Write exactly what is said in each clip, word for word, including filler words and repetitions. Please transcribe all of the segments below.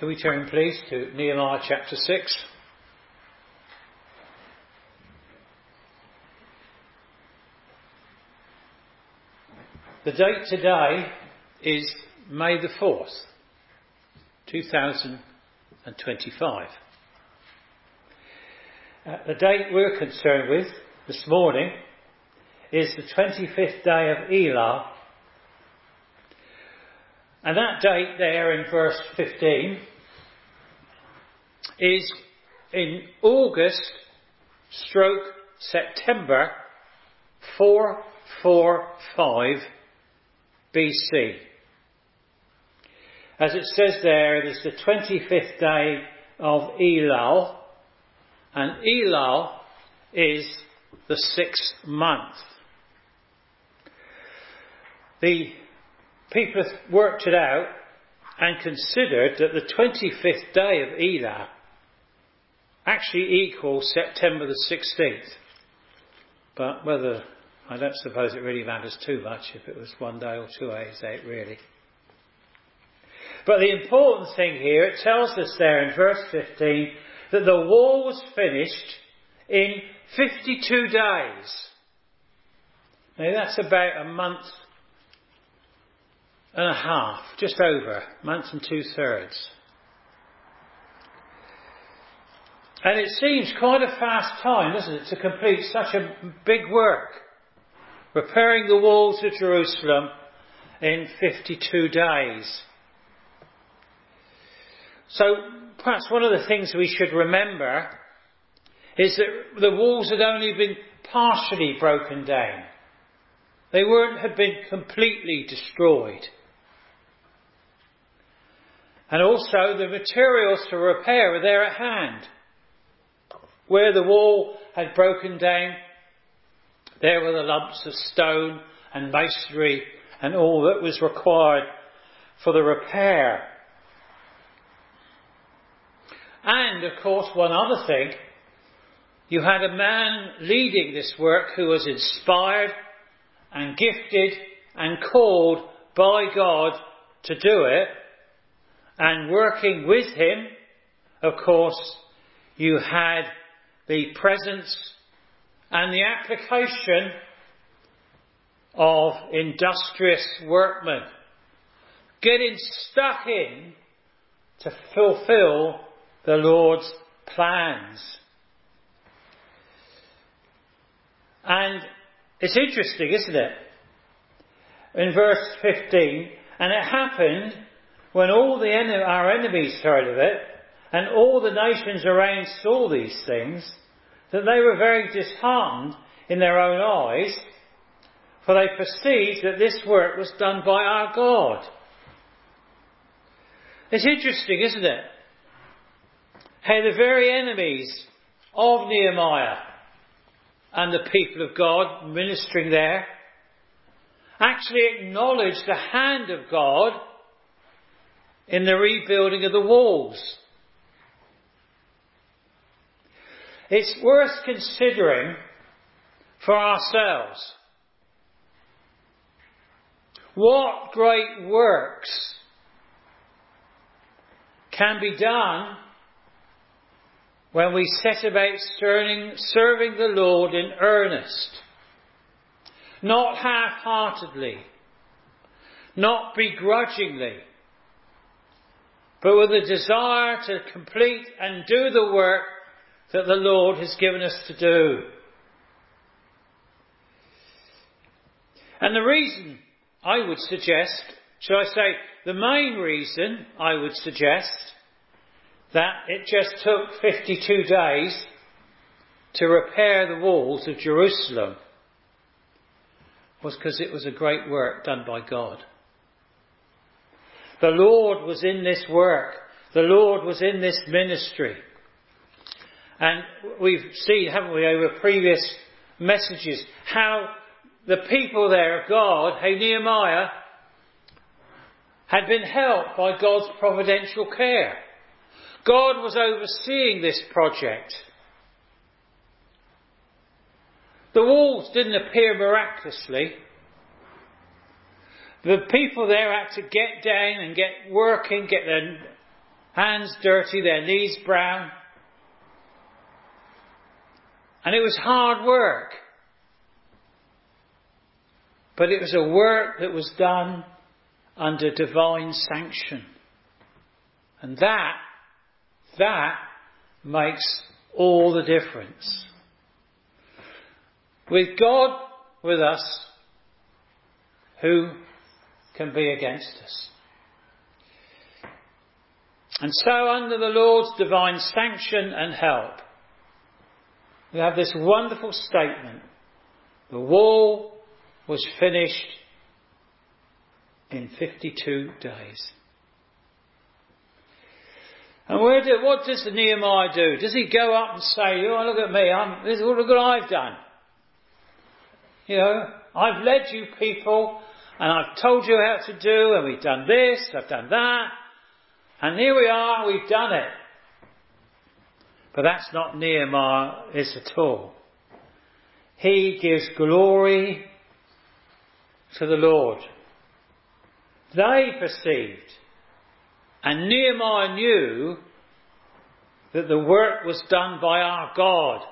Can we turn please to Nehemiah chapter six? The date today is May the fourth, two thousand twenty-five. Uh, the date we're concerned with this morning is the twenty-fifth day of Elul. And that date there in verse fifteen is in August stroke September four forty-five B C. As it says there, it is the twenty-fifth day of Elul, and Elul is the sixth month. The people worked it out and considered that the twenty-fifth day of Elul actually equals September the sixteenth. But whether, I don't suppose it really matters too much if it was one day or two days out really. But the important thing here, it tells us there in verse fifteen that the wall was finished in fifty-two days. Now that's about a month and a half, just over, a month and two thirds. And it seems quite a fast time, doesn't it, to complete such a big work, repairing the walls of Jerusalem in fifty-two days. So perhaps one of the things we should remember is that the walls had only been partially broken down. They weren't had been completely destroyed. And also the materials to repair were there at hand. Where the wall had broken down, there were the lumps of stone and masonry and all that was required for the repair. And of course, one other thing, you had a man leading this work who was inspired and gifted and called by God to do it. And working with him, of course, you had the presence and the application of industrious workmen getting stuck in to fulfill the Lord's plans. And it's interesting, isn't it? In verse fifteen, and it happened when all the en- our enemies heard of it, and all the nations around saw these things, that they were very disheartened in their own eyes, for they perceived that this work was done by our God. It's interesting, isn't it? How the very enemies of Nehemiah and the people of God ministering there actually acknowledged the hand of God in the rebuilding of the walls. It's worth considering for ourselves. What great works can be done when we set about serving, serving the Lord in earnest, not half-heartedly, not begrudgingly, but with a desire to complete and do the work that the Lord has given us to do. And the reason I would suggest, shall I say, the main reason I would suggest that it just took fifty-two days to repair the walls of Jerusalem was because it was a great work done by God. The Lord was in this work. The Lord was in this ministry. And we've seen, haven't we, over previous messages, how the people there of God, how Nehemiah had been helped by God's providential care. God was overseeing this project. The walls didn't appear miraculously. The people there had to get down and get working, get their hands dirty, their knees brown. And it was hard work. But it was a work that was done under divine sanction. And that, that makes all the difference. With God with us, who can be against us? And so under the Lord's divine sanction and help, we have this wonderful statement. The wall was finished in fifty-two days. And where do, what does Nehemiah do? Does he go up and say, oh, look at me, I'm, this is all good I've done. You know, I've led you people, and I've told you how to do, and we've done this, I've done that, and here we are, we've done it. But that's not Nehemiah at all. He gives glory to the Lord. They perceived, and Nehemiah knew, that the work was done by our God.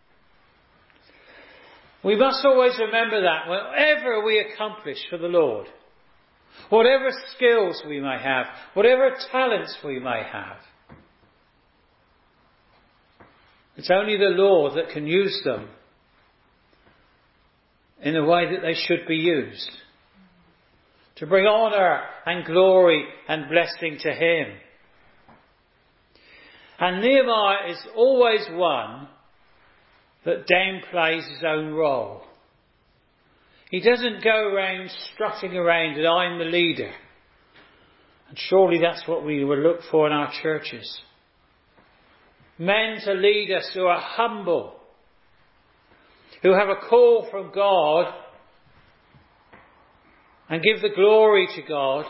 We must always remember that whatever we accomplish for the Lord, whatever skills we may have, whatever talents we may have, it's only the Lord that can use them in the way that they should be used, to bring honour and glory and blessing to Him. And Nehemiah is always one that downplays his own role. He doesn't go around strutting around that I'm the leader. And surely that's what we would look for in our churches. Men to lead us who are humble, who have a call from God and give the glory to God.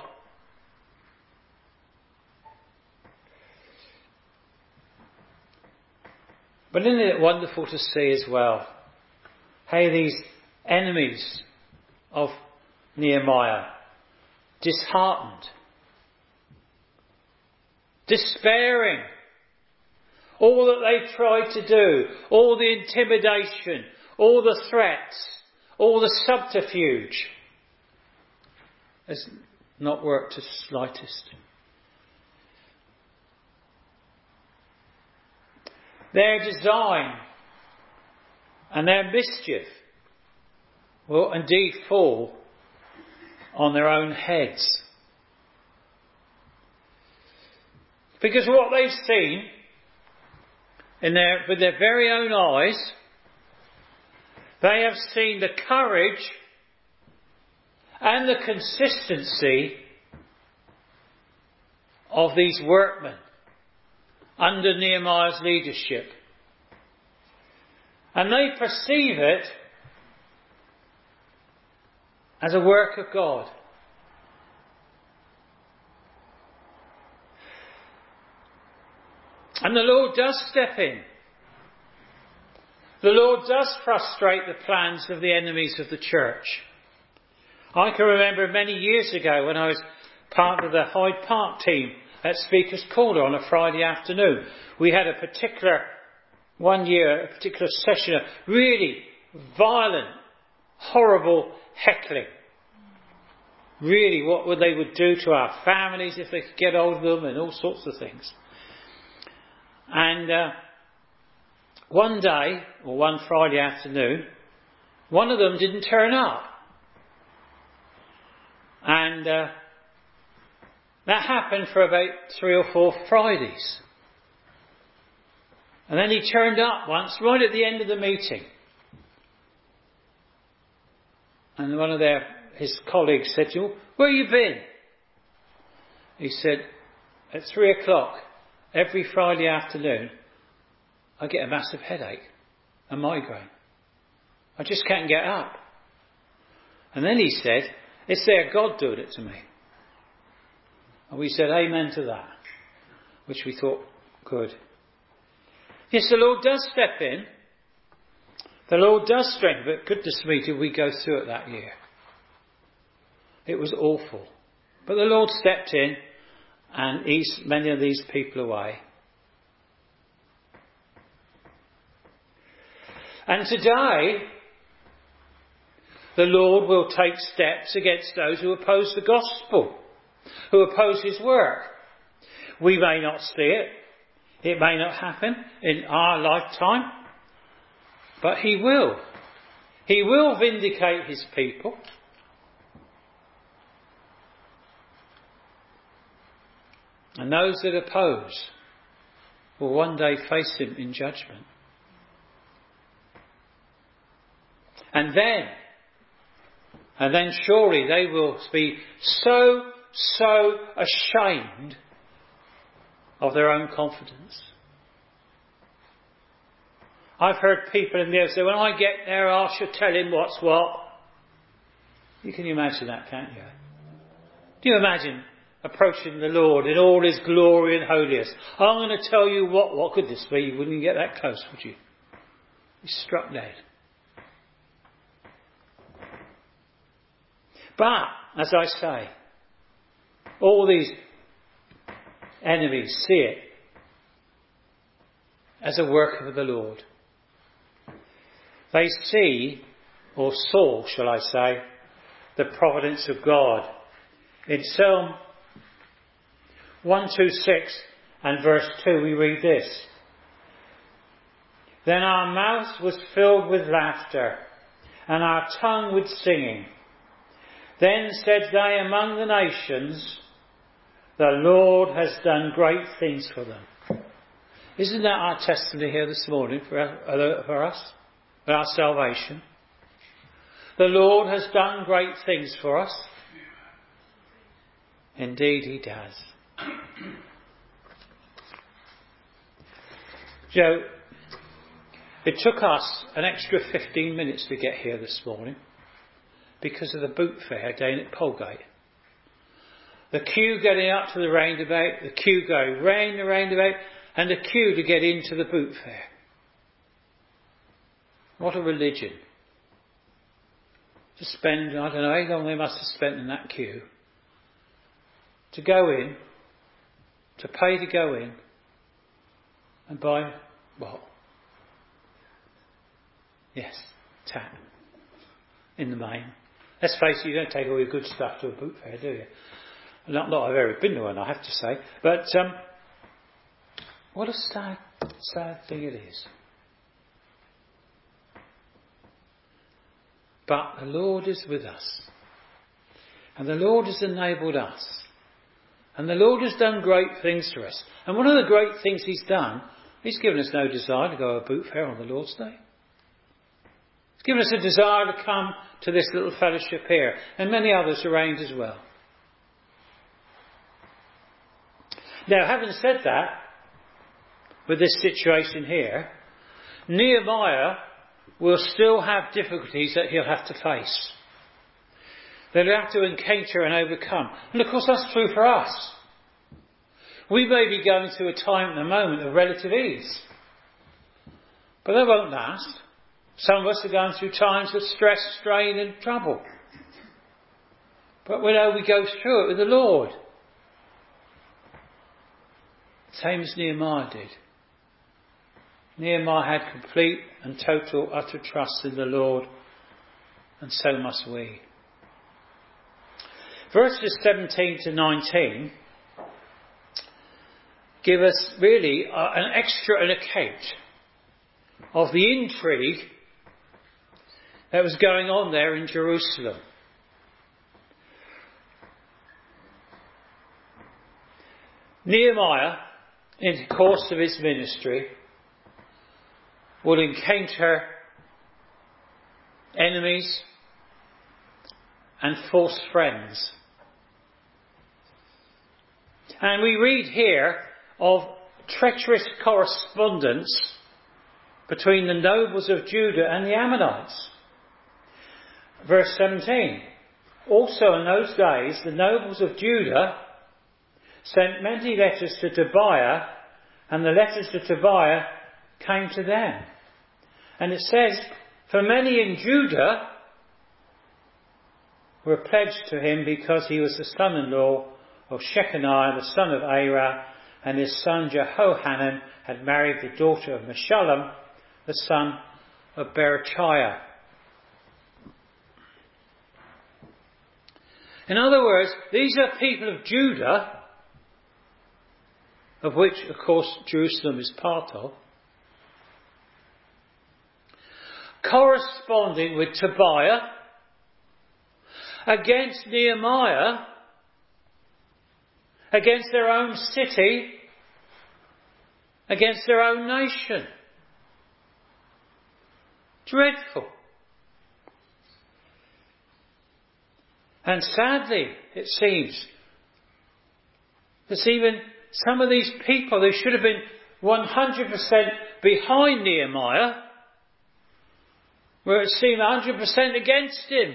But isn't it wonderful to see as well how these enemies of Nehemiah, disheartened, despairing, all that they tried to do, all the intimidation, all the threats, all the subterfuge, has not worked the slightest. Their design and their mischief will indeed fall on their own heads. Because what they've seen in their, with their very own eyes, they have seen the courage and the consistency of these workmen under Nehemiah's leadership. And they perceive it as a work of God. And the Lord does step in. The Lord does frustrate the plans of the enemies of the church. I can remember many years ago when I was part of the Hyde Park team at Speaker's Corner on a Friday afternoon. We had a particular, one year, a particular session of really violent, horrible heckling. Really what would they would do to our families if they could get hold of them, and all sorts of things. And uh, one day, or one Friday afternoon, one of them didn't turn up. And uh, that happened for about three or four Fridays. And then he turned up once, right at the end of the meeting. And one of their, his colleagues said to him, where have you been? He said, at three o'clock every Friday afternoon, I get a massive headache, a migraine. I just can't get up. And then he said, it's their God doing it to me. And we said amen to that, which we thought good. Yes, the Lord does step in. The Lord does strengthen, but goodness me, did we go through it that year. It was awful. But the Lord stepped in and ease many of these people away. And today, the Lord will take steps against those who oppose the gospel, who oppose his work. We may not see it. It may not happen in our lifetime. But he will. He will vindicate his people. And those that oppose will one day face him in judgment. And then, and then surely they will be so, so ashamed of their own confidence. I've heard people in there say, when I get there I shall tell him what's what. You can imagine that, can't you? Do you imagine approaching the Lord in all his glory and holiness? I'm going to tell you what, what could this be? You wouldn't get that close, would you? Be struck dead. But, as I say, all these enemies see it as a work of the Lord. They see, or saw, shall I say, the providence of God. In Psalm one twenty-six and verse two we read this. Then our mouth was filled with laughter, and our tongue with singing. Then said they among the nations, the Lord has done great things for them. Isn't that our testimony here this morning for, uh, for us? For our salvation? The Lord has done great things for us. Indeed he does. Joe, it took us an extra fifteen minutes to get here this morning because of the boot fair down at Polegate. The queue getting up to the roundabout, the queue going round the roundabout, and the queue to get into the boot fair. What a religion. To spend, I don't know how long they must have spent in that queue. To go in, to pay to go in, and buy what? Yes, tap. In the main. Let's face it, you don't take all your good stuff to a boot fair, do you? Not that I've ever been to one, I have to say. But um, what a sad, sad thing it is. But the Lord is with us. And the Lord has enabled us. And the Lord has done great things for us. And one of the great things he's done, he's given us no desire to go to a boot fair on the Lord's Day. He's given us a desire to come to this little fellowship here, and many others around as well. Now, having said that, with this situation here, Nehemiah will still have difficulties that he'll have to face. That he'll have to encounter and overcome. And of course that's true for us. We may be going through a time at the moment of relative ease. But that won't last. Some of us are going through times of stress, strain and trouble. But we know we go through it with the Lord. Same as Nehemiah did. Nehemiah had complete and total utter trust in the Lord, and so must we. Verses seventeen to nineteen give us really uh, an extra an account of the intrigue that was going on there in Jerusalem. Nehemiah, in the course of his ministry, will encounter enemies and false friends. And we read here of treacherous correspondence between the nobles of Judah and the Ammonites. Verse seventeen. Also in those days the nobles of Judah sent many letters to Tobiah, and the letters to Tobiah came to them. And it says, for many in Judah were pledged to him because he was the son-in-law of Shechaniah, the son of Arah, and his son Jehohanan had married the daughter of Meshullam, the son of Berechiah. In other words, these are people of Judah, of which, of course, Jerusalem is part of, corresponding with Tobiah against Nehemiah, against their own city, against their own nation. Dreadful. And sadly, it seems, that even some of these people who should have been one hundred percent behind Nehemiah were, it seemed, one hundred percent against him.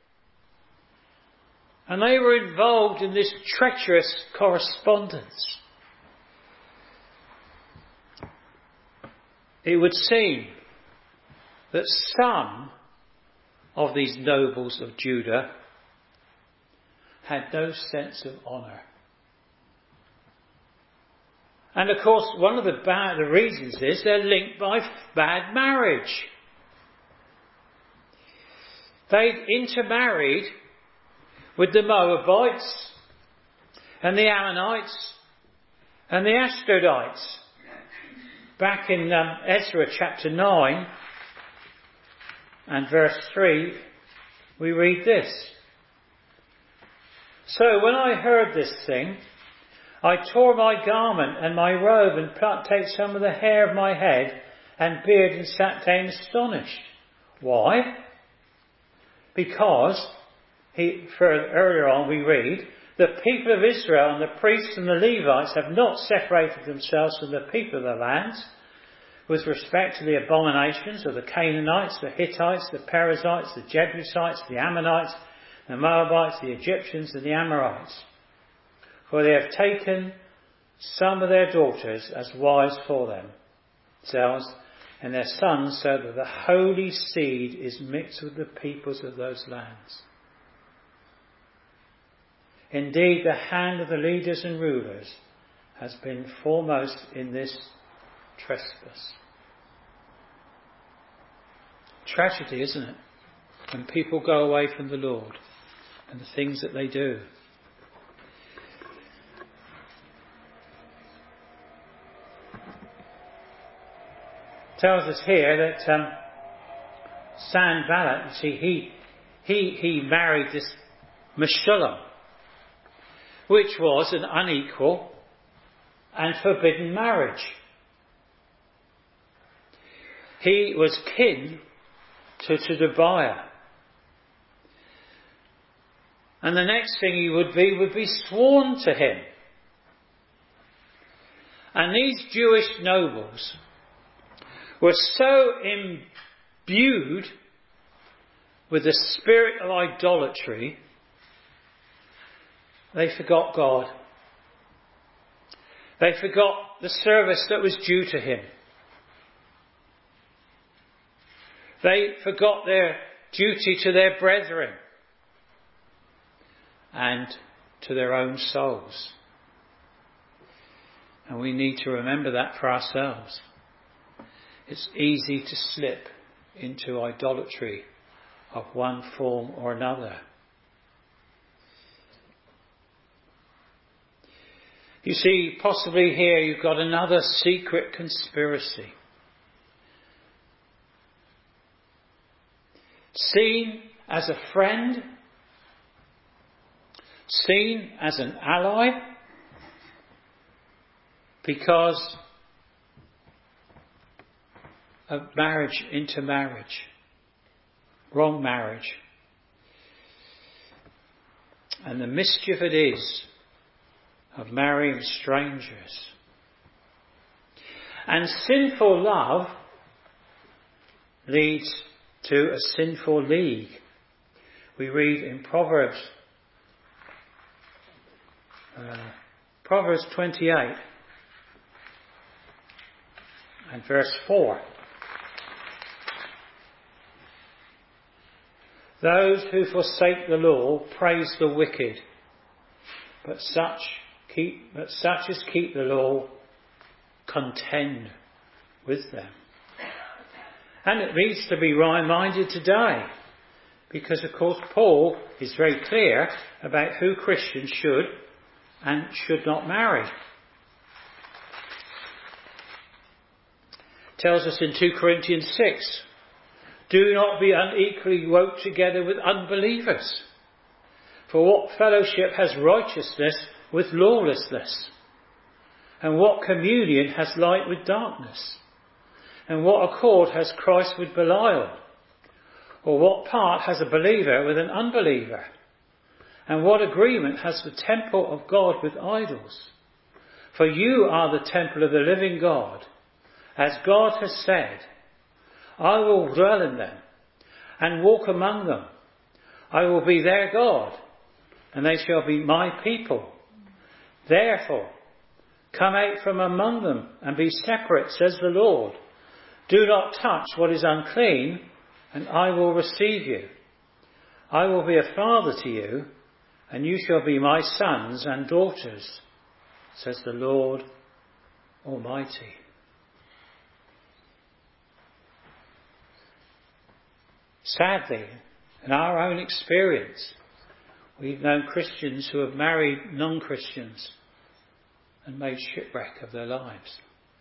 And they were involved in this treacherous correspondence. It would seem that some of these nobles of Judah had no sense of honour. And of course, one of the bad the reasons is they're linked by bad marriage. They'd intermarried with the Moabites and the Ammonites and the Ashdodites. Back in um, Ezra chapter nine and verse three, we read this. So when I heard this thing, I tore my garment and my robe and plucked out some of the hair of my head and beard and sat down astonished. Why? Because, he, further, earlier on we read, the people of Israel and the priests and the Levites have not separated themselves from the people of the lands with respect to the abominations of the Canaanites, the Hittites, the Perizzites, the Jebusites, the Ammonites, the Moabites, the Egyptians and the Amorites. For they have taken some of their daughters as wives for themselves and their sons, so that the holy seed is mixed with the peoples of those lands. Indeed, the hand of the leaders and rulers has been foremost in this trespass. Tragedy, isn't it? When people go away from the Lord and the things that they do. It tells us here that um, Sanballat, you see, he, he, he married this Meshullam, which was an unequal and forbidden marriage. He was kin to, to Tobiah. And the next thing he would be would be sworn to him. And these Jewish nobles were so imbued with the spirit of idolatry, they forgot God. They forgot the service that was due to him. They forgot their duty to their brethren and to their own souls. And we need to remember that for ourselves. It's easy to slip into idolatry of one form or another. You see, possibly here you've got another secret conspiracy. Seen as a friend, seen as an ally, because of marriage into marriage, wrong marriage. And the mischief it is of marrying strangers. And sinful love leads to a sinful league. We read in Proverbs, uh, Proverbs twenty-eight and verse four. Those who forsake the law praise the wicked, But such keep, but such as keep the law contend with them. And it needs to be reminded today, because of course Paul is very clear about who Christians should and should not marry. Tells us in two Corinthians six, do not be unequally yoked together with unbelievers. For what fellowship has righteousness with lawlessness? And what communion has light with darkness? And what accord has Christ with Belial? Or what part has a believer with an unbeliever? And what agreement has the temple of God with idols? For you are the temple of the living God. As God has said, I will dwell in them and walk among them. I will be their God, and they shall be my people. Therefore, come out from among them and be separate, says the Lord. Do not touch what is unclean, and I will receive you. I will be a father to you, and you shall be my sons and daughters, says the Lord Almighty. Sadly, in our own experience, we've known Christians who have married non-Christians and made shipwreck of their lives.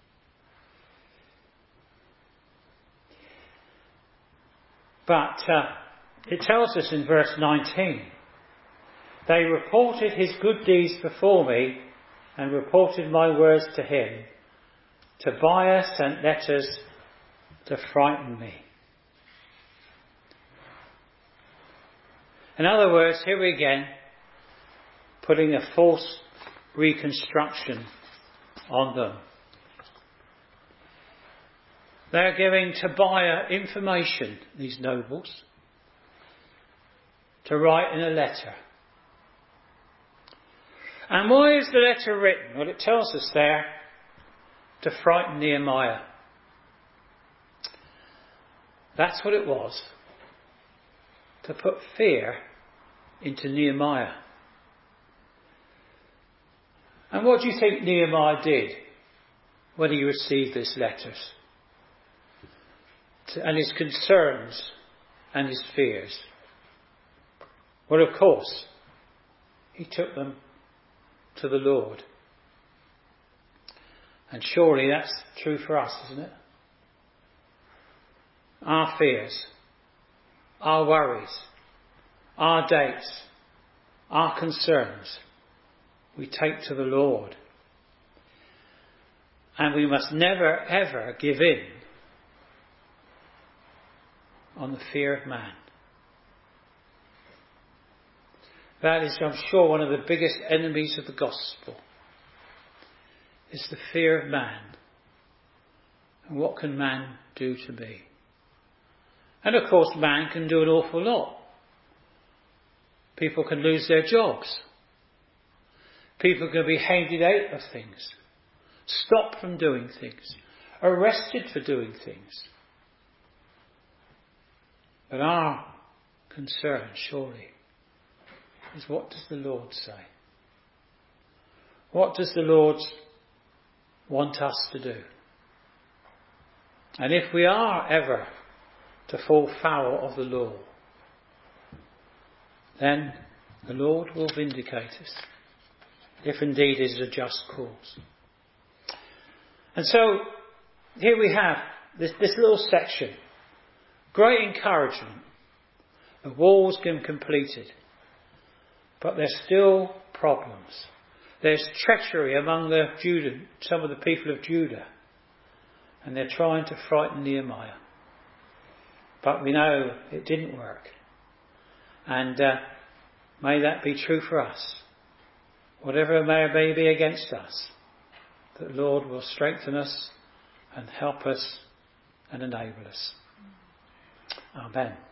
But uh, it tells us in verse nineteen, they reported his good deeds before me and reported my words to him. Tobiah sent letters to frighten me. In other words, here we again, putting a false reconstruction on them. They're giving Tobiah information, these nobles, to write in a letter. And why is the letter written? Well, it tells us there to frighten Nehemiah. That's what it was. To put fear into Nehemiah. And what do you think Nehemiah did when he received these letters? And his concerns and his fears? Well, of course, he took them to the Lord. And surely that's true for us, isn't it? Our fears, our worries, our doubts, our concerns, we take to the Lord. And we must never ever give in on the fear of man. That is, I'm sure, one of the biggest enemies of the gospel, is the fear of man. And what can man do to me? And of course, man can do an awful lot. People can lose their jobs. People can be handed out of things, stopped from doing things, arrested for doing things. But our concern, surely, is what does the Lord say? What does the Lord want us to do? And if we are ever to fall foul of the law, then the Lord will vindicate us, if indeed it is a just cause. And so, here we have this, this little section. Great encouragement. The wall's been completed. But there's still problems. There's treachery among the Judah, some of the people of Judah. And they're trying to frighten Nehemiah. But we know it didn't work. And uh, may that be true for us. Whatever may be against us, that the Lord will strengthen us and help us and enable us. Amen.